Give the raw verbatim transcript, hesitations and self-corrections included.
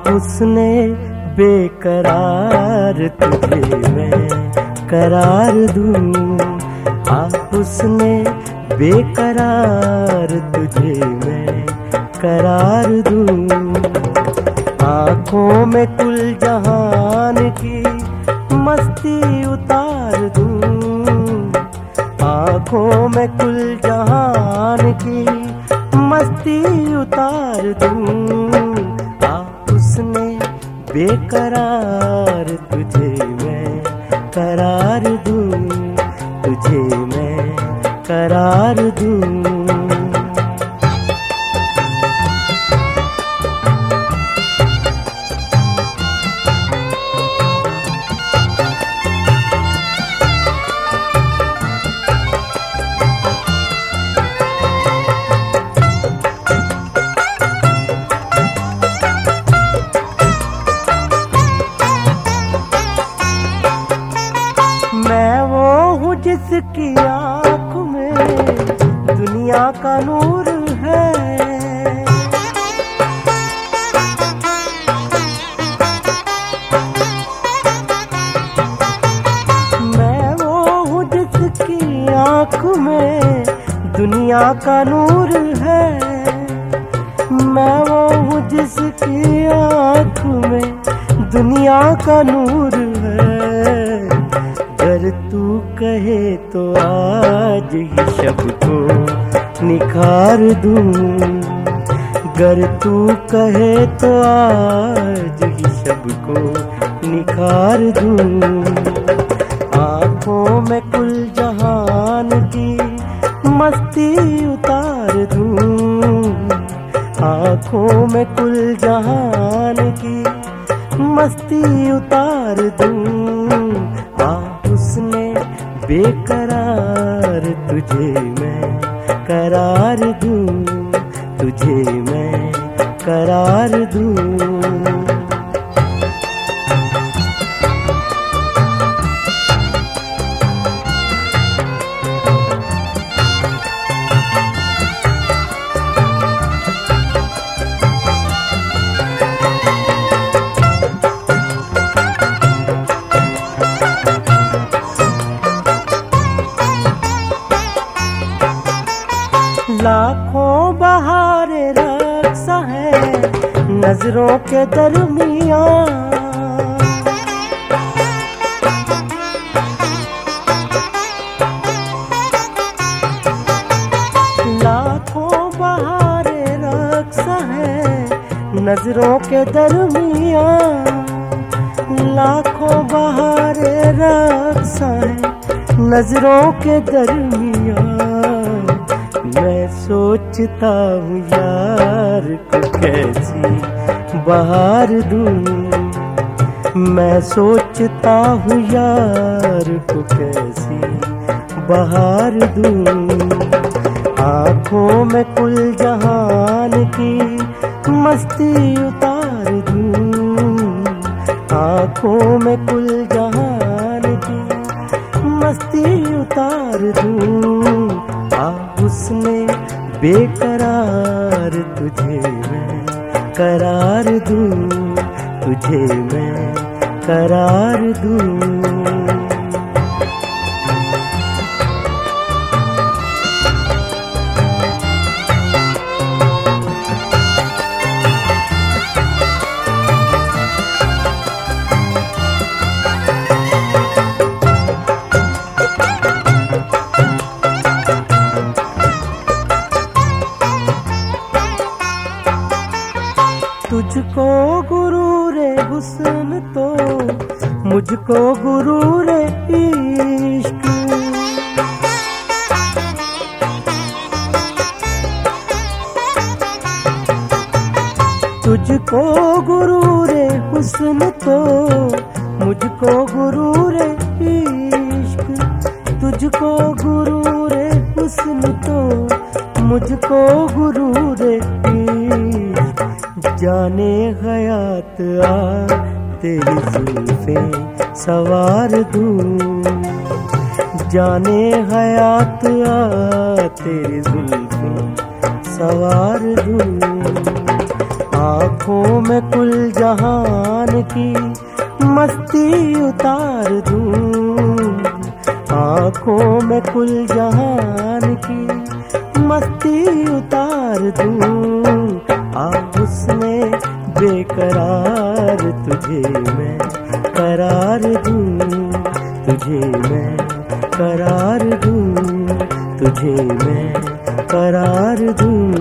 हुस्ने बेकरार तुझे मैं करार दूं, आ हुस्ने बेकरार तुझे मैं करार दूं। आँखों में कुल जहान की मस्ती उतार दूं, आँखों में कुल जहान की मस्ती उतार दूं। आ हुस्ने बेकरार तुझे मैं करार दूं, तुझे मैं करार दूं। मैं वो हूँ जिसकी आँख में दुनिया का नूर है, मैं वो हूँ जिसकी आँख में दुनिया का नूर है, मैं वो हूँ जिसकी आँख में दुनिया का नूर है। अगर तू कहे तो आज ही शब को निखार दूं, अगर तू कहे तो आज ही शब को निखार दूं। आँखों में कुल जहान की मस्ती उतार दूं, आँखों में कुल जहान की मस्ती उतार दूं। हुस्ने बेकरार तुझे मैं करार दूं, तुझे मैं करार दूं। लाखों बहारे रक्सा है नजरों के दरमियां, लाखों बहारे रक्सा है नजरों के दरमियां, लाखों बहारे रक्सा है नजरों के दरमियां। मैं सोचता हूँ यार को कैसी बहार दूं, मैं सोचता हूँ यार को कैसी बहार दूं। आँखों में कुल जहान की मस्ती उतार दूं, आँखों में कुल जहान की मस्ती उतार दूं। हुस्ने बेकरार तुझे मैं करार दूं, तुझे मैं करार दूं। तुझको गुरूर हुस्न तो मुझको गुरूर इश्क, तुझको गुरूर हुस्न तो मुझको गुरूर इश्क, तुझको गुरूर हुस्न तो मुझको गुरूर इश्क। जाने हयात आ तेरी जुल्फें सवार दूं, जाने हयात आ तेरी जुल्फें सवार दूं। आँखों में कुल जहान की मस्ती उतार दूं, आँखों में कुल जहान की मस्ती उतार दूं। आज उसमें बेकरार तुझे मैं करार दूं, तुझे मैं करार दूं, तुझे मैं करार दूं।